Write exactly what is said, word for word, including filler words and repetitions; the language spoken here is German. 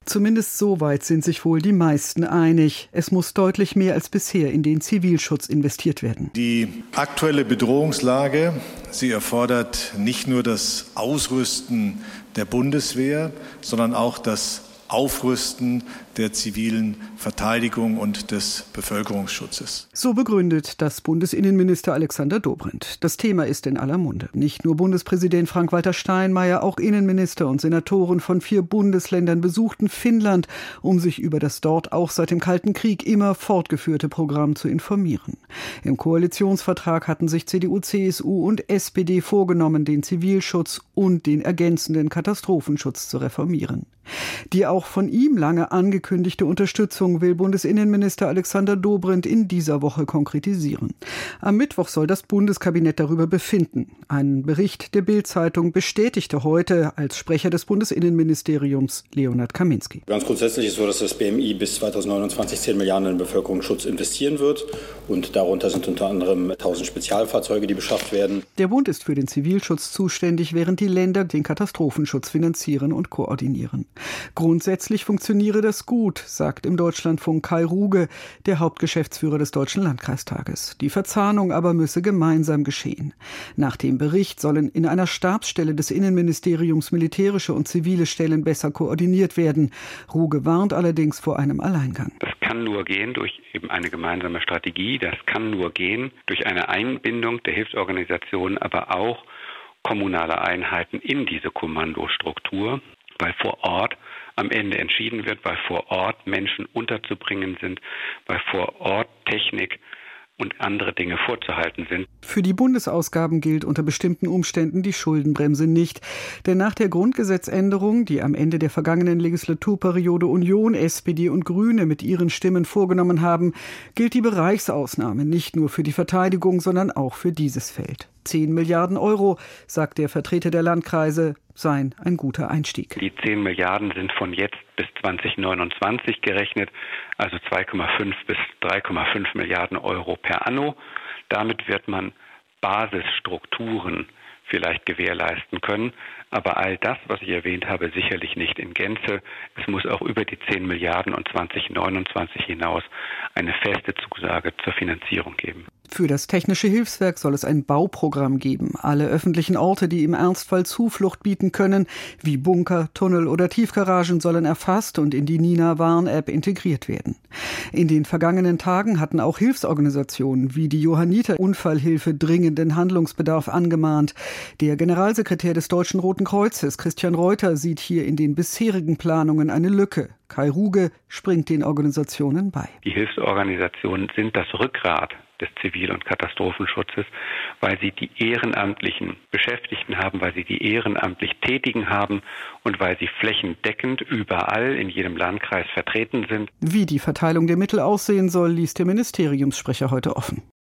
Zumindest soweit sind sich wohl die meisten einig. Es muss deutlich mehr als bisher in den Zivilschutz investiert werden. Die aktuelle Bedrohungslage, sie erfordert nicht nur das Ausrüsten der Bundeswehr, sondern auch das Aufrüsten der zivilen Verteidigung und des Bevölkerungsschutzes. So begründet das Bundesinnenminister Alexander Dobrindt. Das Thema ist in aller Munde. Nicht nur Bundespräsident Frank-Walter Steinmeier, auch Innenminister und Senatoren von vier Bundesländern besuchten Finnland, um sich über das dort auch seit dem Kalten Krieg immer fortgeführte Programm zu informieren. Im Koalitionsvertrag hatten sich C D U, C S U und S P D vorgenommen, den Zivilschutz und den ergänzenden Katastrophenschutz zu reformieren. Die auch von ihm lange angekündigte Unterstützung will Bundesinnenminister Alexander Dobrindt in dieser Woche konkretisieren. Am Mittwoch soll das Bundeskabinett darüber befinden. Ein Bericht der Bild-Zeitung bestätigte heute als Sprecher des Bundesinnenministeriums Leonhard Kaminski. Ganz grundsätzlich ist es so, dass das B M I bis zweitausendneunundzwanzig zehn Milliarden in den Bevölkerungsschutz investieren wird. Und darunter sind unter anderem tausend Spezialfahrzeuge, die beschafft werden. Der Bund ist für den Zivilschutz zuständig, während die Länder den Katastrophenschutz finanzieren und koordinieren. Grundsätzlich funktioniere das gut, sagt im Deutschlandfunk Kai Ruge, der Hauptgeschäftsführer des Deutschen Landkreistages. Die Verzahnung aber müsse gemeinsam geschehen. Nach dem Bericht sollen in einer Stabsstelle des Innenministeriums militärische und zivile Stellen besser koordiniert werden. Ruge warnt allerdings vor einem Alleingang. Das kann nur gehen durch eben eine gemeinsame Strategie. Das kann nur gehen durch eine Einbindung der Hilfsorganisationen, aber auch kommunaler Einheiten in diese Kommandostruktur, weil vor Ort am Ende entschieden wird, weil vor Ort Menschen unterzubringen sind, weil vor Ort Technik und andere Dinge vorzuhalten sind. Für die Bundesausgaben gilt unter bestimmten Umständen die Schuldenbremse nicht. Denn nach der Grundgesetzänderung, die am Ende der vergangenen Legislaturperiode Union, S P D und Grüne mit ihren Stimmen vorgenommen haben, gilt die Bereichsausnahme nicht nur für die Verteidigung, sondern auch für dieses Feld. Zehn Milliarden Euro, sagt der Vertreter der Landkreise, seien ein guter Einstieg. Die zehn Milliarden sind von jetzt bis zweitausendneunundzwanzig gerechnet, also zwei Komma fünf bis drei Komma fünf Milliarden Euro per anno. Damit wird man Basisstrukturen vielleicht gewährleisten können. Aber all das, was ich erwähnt habe, sicherlich nicht in Gänze. Es muss auch über die zehn Milliarden und zweitausendneunundzwanzig hinaus eine feste Zusage zur Finanzierung geben. Für das Technische Hilfswerk soll es ein Bauprogramm geben. Alle öffentlichen Orte, die im Ernstfall Zuflucht bieten können, wie Bunker, Tunnel oder Tiefgaragen, sollen erfasst und in die Nina-Warn-App integriert werden. In den vergangenen Tagen hatten auch Hilfsorganisationen wie die Johanniter Unfallhilfe dringenden Handlungsbedarf angemahnt. Der Generalsekretär des Deutschen Roten Kreuzes, Christian Reuter, sieht hier in den bisherigen Planungen eine Lücke. Kai Ruge springt den Organisationen bei. Die Hilfsorganisationen sind das Rückgrat des Zivil- und Katastrophenschutzes, weil sie die ehrenamtlichen Beschäftigten haben, weil sie die ehrenamtlich Tätigen haben und weil sie flächendeckend überall in jedem Landkreis vertreten sind. Wie die Verteilung der Mittel aussehen soll, ließ der Ministeriumssprecher heute offen.